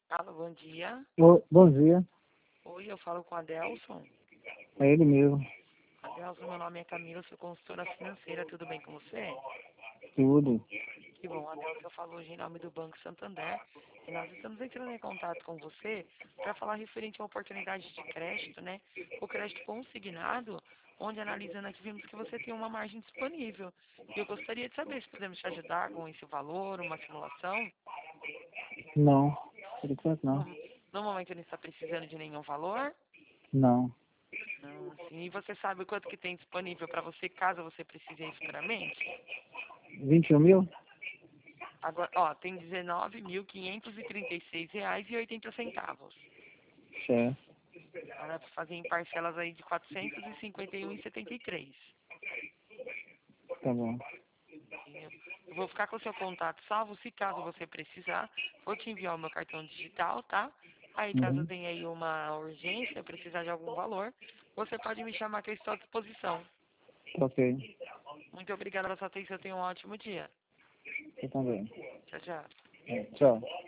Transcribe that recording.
Alô, bom dia. Bom dia, Oi, eu falo com a Adelson. é ele mesmo. Adelson, meu nome é Camila, sou consultora financeira, tudo bem com você? Tudo. Que bom, Adelson, eu falo hoje em nome do Banco Santander e nós estamos entrando em contato com você para falar referente à oportunidade de crédito, né? O crédito consignado, onde analisando aqui vimos que você tem uma margem disponível. E eu gostaria de saber se podemos te ajudar com esse valor, uma simulação. Não, por enquanto No, não. no momento não está precisando de nenhum valor. Não. Sim. E você sabe o quanto que tem disponível para você, caso você precise aí futuramente? 21 mil? Agora, ó, tem R$ 19.536,80. Certo. Dá para fazer em parcelas aí de 451,73. Tá bom. Eu vou ficar com o seu contato salvo, se caso você precisar, vou te enviar o meu cartão digital, tá? Aí caso Uhum. tenha aí uma urgência, precisar de algum valor, você pode me chamar que eu estou à disposição. Ok. Muito obrigada pela sua atenção, tenha um ótimo dia. Eu também. Tchau, tchau. Tchau.